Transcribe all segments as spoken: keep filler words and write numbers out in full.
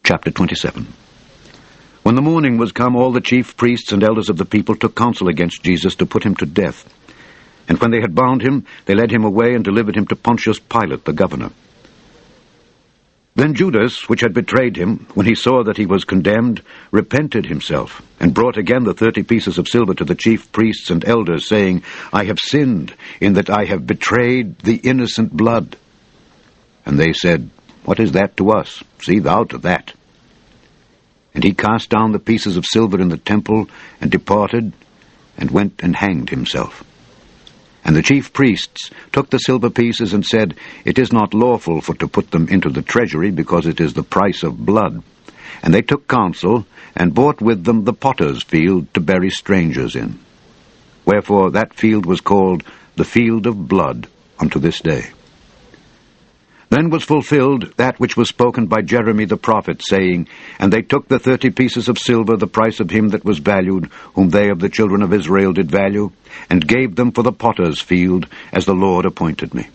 Chapter twenty-seven. When the morning was come, all the chief priests and elders of the people took counsel against Jesus to put him to death. And when they had bound him, they led him away and delivered him to Pontius Pilate, the governor. Then Judas, which had betrayed him, when he saw that he was condemned, repented himself, and brought again the thirty pieces of silver to the chief priests and elders, saying, I have sinned, in that I have betrayed the innocent blood. And they said, What is that to us? See thou to that. And he cast down the pieces of silver in the temple, and departed, and went and hanged himself. And the chief priests took the silver pieces, and said, It is not lawful for to put them into the treasury, because it is the price of blood. And they took counsel, and bought with them the potter's field to bury strangers in. Wherefore that field was called the field of blood unto this day. Then was fulfilled that which was spoken by Jeremy the prophet, saying, And they took the thirty pieces of silver, the price of him that was valued, whom they of the children of Israel did value, and gave them for the potter's field, as the Lord appointed me.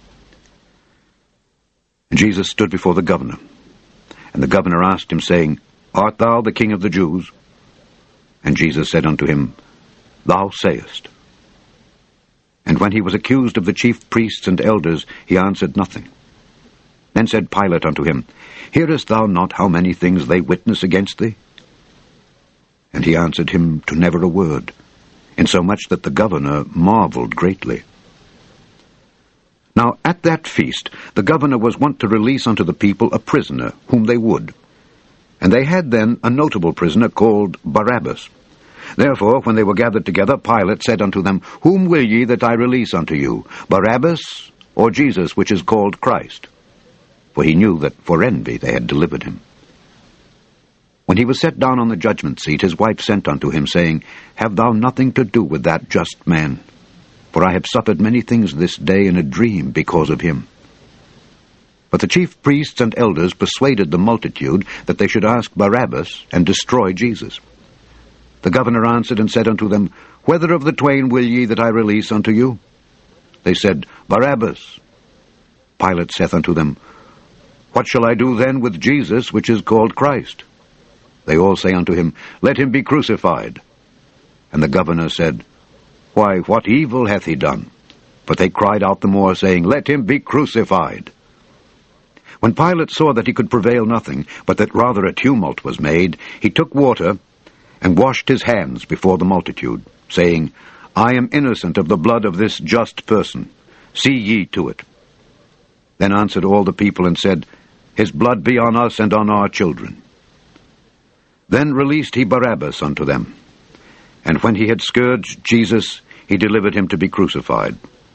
And Jesus stood before the governor. And the governor asked him, saying, Art thou the king of the Jews? And Jesus said unto him, Thou sayest. And when he was accused of the chief priests and elders, he answered nothing. Then said Pilate unto him, Hearest thou not how many things they witness against thee? And he answered him to never a word, insomuch that the governor marveled greatly. Now at that feast the governor was wont to release unto the people a prisoner, whom they would. And they had then a notable prisoner called Barabbas. Therefore, when they were gathered together, Pilate said unto them, Whom will ye that I release unto you, Barabbas, or Jesus, which is called Christ? For he knew that for envy they had delivered him. When he was set down on the judgment seat, his wife sent unto him, saying, Have thou nothing to do with that just man? For I have suffered many things this day in a dream because of him. But the chief priests and elders persuaded the multitude that they should ask Barabbas and destroy Jesus. The governor answered and said unto them, Whether of the twain will ye that I release unto you? They said, Barabbas. Pilate saith unto them, What shall I do then with Jesus, which is called Christ? They all say unto him, Let him be crucified. And the governor said, Why, what evil hath he done? But they cried out the more, saying, Let him be crucified. When Pilate saw that he could prevail nothing, but that rather a tumult was made, he took water, and washed his hands before the multitude, saying, I am innocent of the blood of this just person. See ye to it. Then answered all the people, and said, His blood be on us and on our children. Then released he Barabbas unto them. And when he had scourged Jesus, he delivered him to be crucified.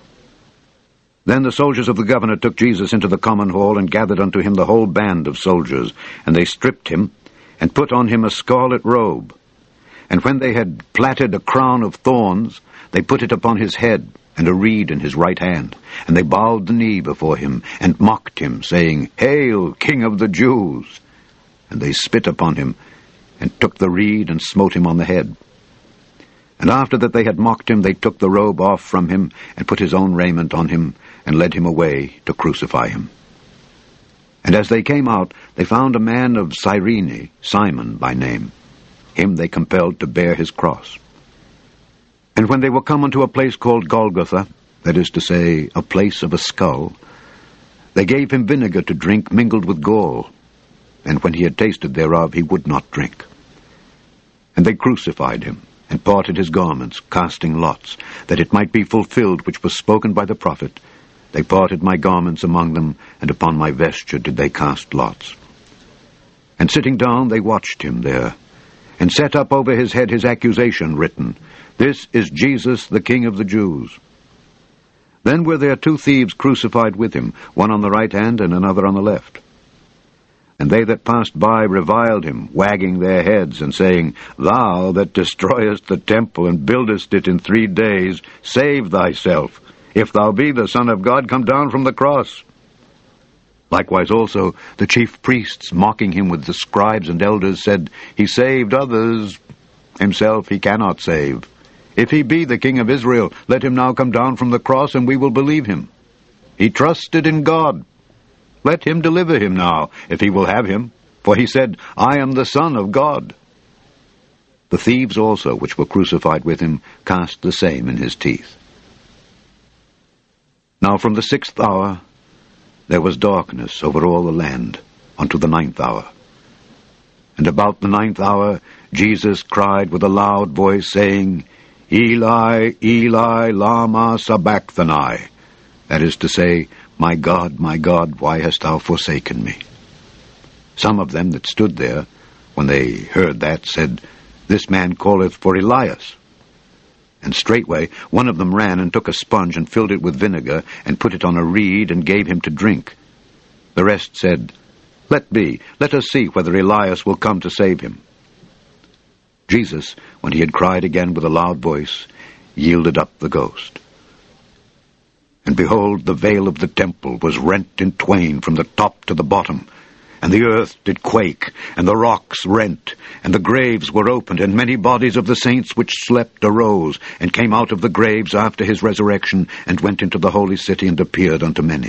Then the soldiers of the governor took Jesus into the common hall, and gathered unto him the whole band of soldiers. And they stripped him, and put on him a scarlet robe. And when they had platted a crown of thorns, they put it upon his head, and a reed in his right hand. And they bowed the knee before him, and mocked him, saying, Hail, King of the Jews! And they spit upon him, and took the reed, and smote him on the head. And after that they had mocked him, they took the robe off from him, and put his own raiment on him, and led him away to crucify him. And as they came out, they found a man of Cyrene, Simon by name. Him they compelled to bear his cross. And when they were come unto a place called Golgotha, that is to say, a place of a skull, they gave him vinegar to drink mingled with gall. And when he had tasted thereof, he would not drink. And they crucified him, and parted his garments, casting lots, that it might be fulfilled which was spoken by the prophet, They parted my garments among them, and upon my vesture did they cast lots. And sitting down they watched him there, and set up over his head his accusation written, This is Jesus, the King of the Jews. Then were there two thieves crucified with him, one on the right hand and another on the left. And they that passed by reviled him, wagging their heads, and saying, Thou that destroyest the temple, and buildest it in three days, save thyself. If thou be the Son of God, come down from the cross. Likewise also the chief priests, mocking him with the scribes and elders, said, He saved others, himself he cannot save. If he be the King of Israel, let him now come down from the cross, and we will believe him. He trusted in God. Let him deliver him now, if he will have him, for he said, I am the Son of God. The thieves also, which were crucified with him, cast the same in his teeth. Now from the sixth hour there was darkness over all the land unto the ninth hour. And about the ninth hour Jesus cried with a loud voice, saying, Eli, Eli, lama sabachthani. That is to say, My God, my God, why hast thou forsaken me? Some of them that stood there, when they heard that, said, This man calleth for Elias. And straightway one of them ran and took a sponge and filled it with vinegar and put it on a reed and gave him to drink. The rest said, Let be, let us see whether Elias will come to save him. Jesus, when he had cried again with a loud voice, yielded up the ghost. And behold, the veil of the temple was rent in twain from the top to the bottom, and the earth did quake, and the rocks rent, and the graves were opened, and many bodies of the saints which slept arose, and came out of the graves after his resurrection, and went into the holy city, and appeared unto many.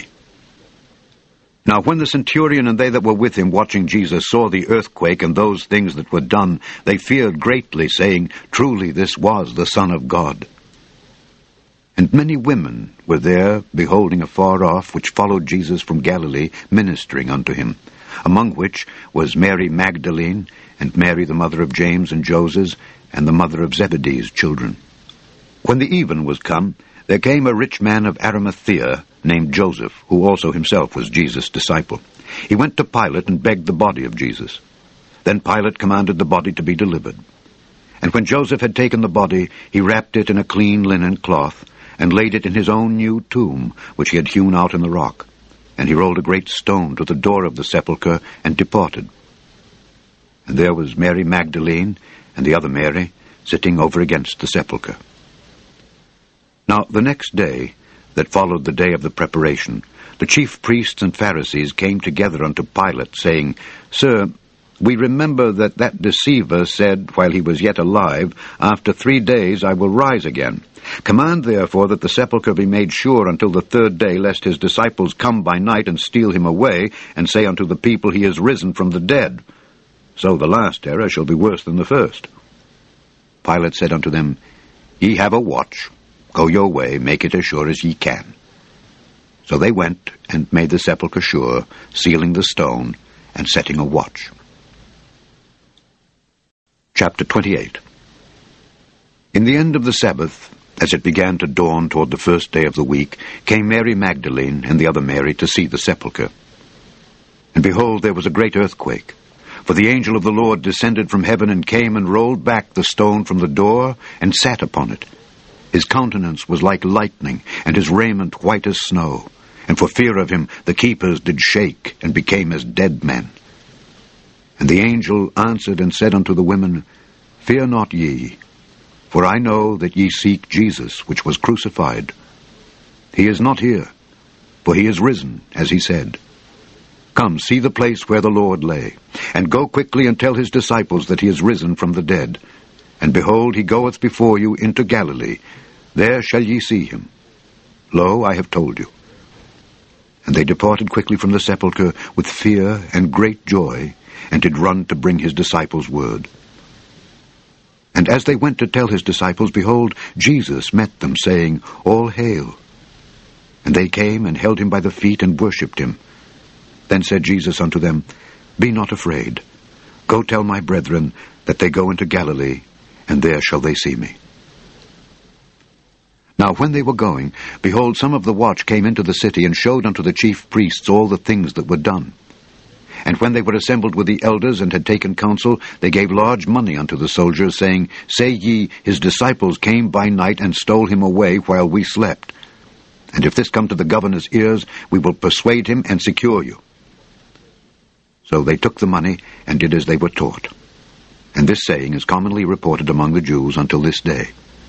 Now when the centurion and they that were with him watching Jesus saw the earthquake and those things that were done, they feared greatly, saying, Truly this was the Son of God. And many women were there, beholding afar off, which followed Jesus from Galilee, ministering unto him, among which was Mary Magdalene, and Mary the mother of James and Joses, and the mother of Zebedee's children. When the even was come, there came a rich man of Arimathea, named Joseph, who also himself was Jesus' disciple. He went to Pilate and begged the body of Jesus. Then Pilate commanded the body to be delivered. And when Joseph had taken the body, he wrapped it in a clean linen cloth, and laid it in his own new tomb, which he had hewn out in the rock. And he rolled a great stone to the door of the sepulchre, and departed. And there was Mary Magdalene, and the other Mary, sitting over against the sepulchre. Now the next day, that followed the day of the preparation, the chief priests and Pharisees came together unto Pilate, saying, Sir, we remember that that deceiver said, while he was yet alive, After three days I will rise again. Command therefore that the sepulchre be made sure until the third day, lest his disciples come by night and steal him away, and say unto the people, He is risen from the dead. So the last error shall be worse than the first. Pilate said unto them, Ye have a watch. Go your way, make it as sure as ye can. So they went and made the sepulchre sure, sealing the stone, and setting a watch. Chapter twenty-eight. In the end of the Sabbath, as it began to dawn toward the first day of the week, came Mary Magdalene and the other Mary to see the sepulchre. And behold, there was a great earthquake. For the angel of the Lord descended from heaven and came and rolled back the stone from the door and sat upon it. His countenance was like lightning, and his raiment white as snow. And for fear of him the keepers did shake, and became as dead men. And the angel answered and said unto the women, Fear not ye, for I know that ye seek Jesus, which was crucified. He is not here, for he is risen, as he said. Come, see the place where the Lord lay, and go quickly and tell his disciples that he is risen from the dead. And behold, he goeth before you into Galilee. There shall ye see him. Lo, I have told you. And they departed quickly from the sepulchre with fear and great joy, and did run to bring his disciples word. And as they went to tell his disciples, behold, Jesus met them, saying, All hail. And they came and held him by the feet and worshipped him. Then said Jesus unto them, Be not afraid. Go tell my brethren that they go into Galilee, and there shall they see me. Now when they were going, behold, some of the watch came into the city, and showed unto the chief priests all the things that were done. And when they were assembled with the elders, and had taken counsel, they gave large money unto the soldiers, saying, Say ye, his disciples came by night, and stole him away while we slept. And if this come to the governor's ears, we will persuade him and secure you. So they took the money, and did as they were taught. And this saying is commonly reported among the Jews until this day.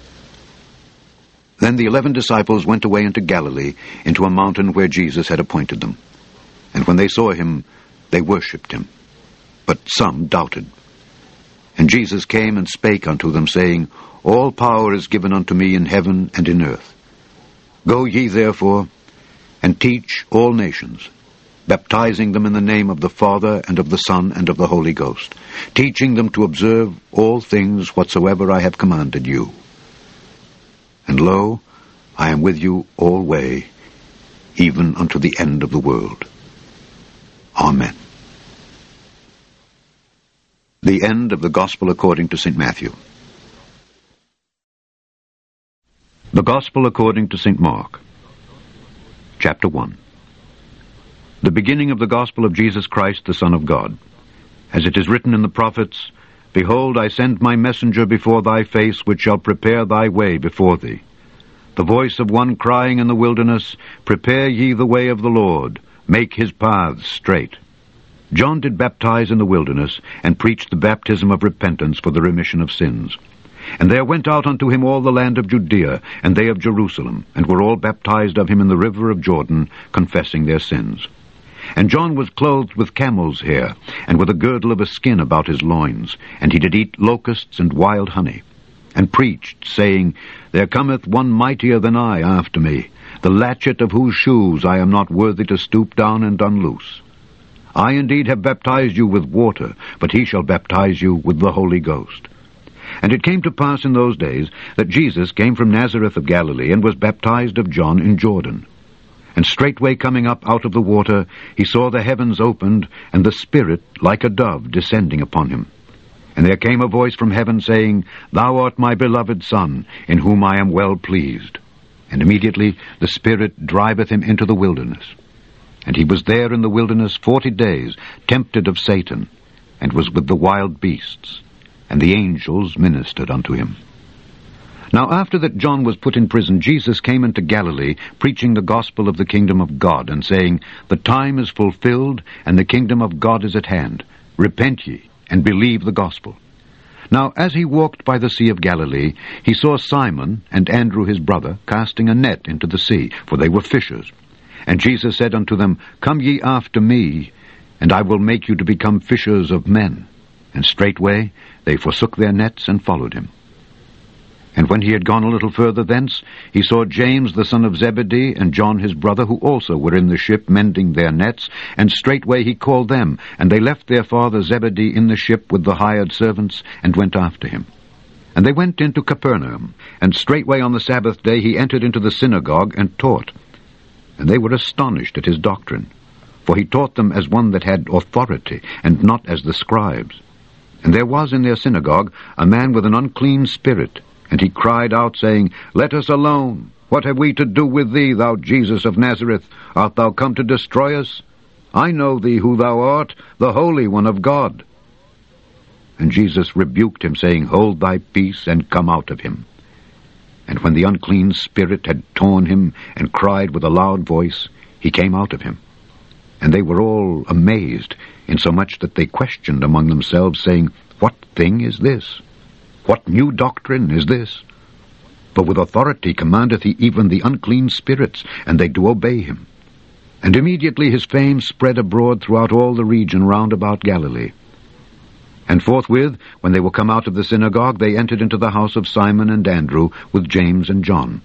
Then the eleven disciples went away into Galilee, into a mountain where Jesus had appointed them. And when they saw him, they worshipped him. But some doubted. And Jesus came and spake unto them, saying, All power is given unto me in heaven and in earth. Go ye therefore, and teach all nations, baptizing them in the name of the Father, and of the Son, and of the Holy Ghost, teaching them to observe all things whatsoever I have commanded you. And lo, I am with you alway, even unto the end of the world. Amen. The end of the Gospel according to Saint Matthew. The Gospel according to Saint Mark. Chapter one. The beginning of the Gospel of Jesus Christ, the Son of God. As it is written in the prophets, Behold, I send my messenger before thy face, which shall prepare thy way before thee. The voice of one crying in the wilderness, Prepare ye the way of the Lord, make his paths straight. John did baptize in the wilderness, and preached the baptism of repentance for the remission of sins. And there went out unto him all the land of Judea, and they of Jerusalem, and were all baptized of him in the river of Jordan, confessing their sins. And John was clothed with camel's hair, and with a girdle of a skin about his loins, and he did eat locusts and wild honey, and preached, saying, There cometh one mightier than I after me, the latchet of whose shoes I am not worthy to stoop down and unloose. I indeed have baptized you with water, but he shall baptize you with the Holy Ghost. And it came to pass in those days that Jesus came from Nazareth of Galilee, and was baptized of John in Jordan. And straightway coming up out of the water, he saw the heavens opened, and the Spirit like a dove descending upon him. And there came a voice from heaven, saying, Thou art my beloved Son, in whom I am well pleased. And immediately the Spirit driveth him into the wilderness. And he was there in the wilderness forty days, tempted of Satan, and was with the wild beasts, and the angels ministered unto him. Now after that John was put in prison, Jesus came into Galilee, preaching the gospel of the kingdom of God, and saying, The time is fulfilled, and the kingdom of God is at hand. Repent ye, and believe the gospel. Now as he walked by the sea of Galilee, he saw Simon and Andrew his brother casting a net into the sea, for they were fishers. And Jesus said unto them, Come ye after me, and I will make you to become fishers of men. And straightway they forsook their nets, and followed him. And when he had gone a little further thence, he saw James the son of Zebedee, and John his brother, who also were in the ship mending their nets. And straightway he called them, and they left their father Zebedee in the ship with the hired servants, and went after him. And they went into Capernaum, and straightway on the Sabbath day he entered into the synagogue, and taught. And they were astonished at his doctrine, for he taught them as one that had authority, and not as the scribes. And there was in their synagogue a man with an unclean spirit, and he cried out, saying, Let us alone. What have we to do with thee, thou Jesus of Nazareth? Art thou come to destroy us? I know thee who thou art, the Holy One of God. And Jesus rebuked him, saying, Hold thy peace, and come out of him. And when the unclean spirit had torn him, and cried with a loud voice, he came out of him. And they were all amazed, insomuch that they questioned among themselves, saying, What thing is this? What new doctrine is this? For with authority commandeth he even the unclean spirits, and they do obey him. And immediately his fame spread abroad throughout all the region round about Galilee. And forthwith, when they were come out of the synagogue, they entered into the house of Simon and Andrew, with James and John.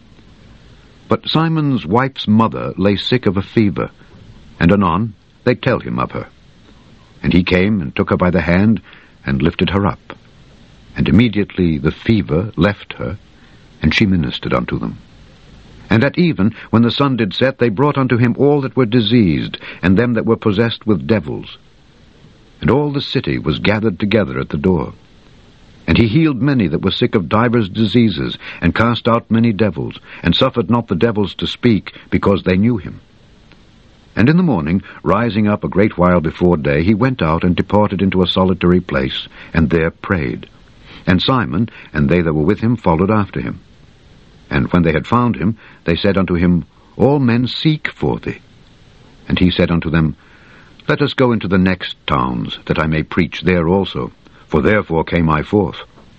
But Simon's wife's mother lay sick of a fever, and anon they tell him of her. And he came and took her by the hand, and lifted her up. And immediately the fever left her, and she ministered unto them. And at even, when the sun did set, they brought unto him all that were diseased, and them that were possessed with devils. And all the city was gathered together at the door. And he healed many that were sick of divers diseases, and cast out many devils, and suffered not the devils to speak, because they knew him. And in the morning, rising up a great while before day, he went out and departed into a solitary place, and there prayed. And Simon and they that were with him followed after him. And when they had found him, they said unto him, All men seek for thee. And he said unto them, Let us go into the next towns, that I may preach there also, for therefore came I forth.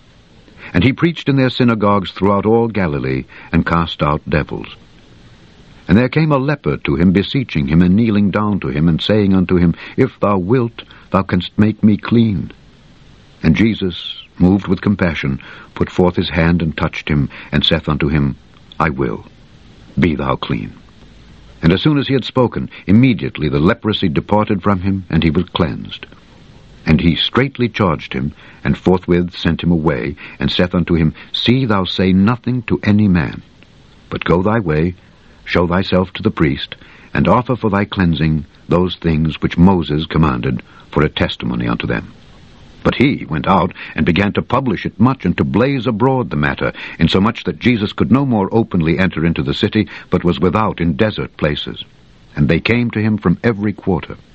And he preached in their synagogues throughout all Galilee, and cast out devils. And there came a leper to him, beseeching him, and kneeling down to him, and saying unto him, If thou wilt, thou canst make me clean. And Jesus, moved with compassion, put forth his hand, and touched him, and saith unto him, I will, be thou clean. And as soon as he had spoken, immediately the leprosy departed from him, and he was cleansed. And he straitly charged him, and forthwith sent him away, and saith unto him, See thou say nothing to any man, but go thy way, show thyself to the priest, and offer for thy cleansing those things which Moses commanded, for a testimony unto them. But he went out, and began to publish it much, and to blaze abroad the matter, insomuch that Jesus could no more openly enter into the city, but was without in desert places. And they came to him from every quarter.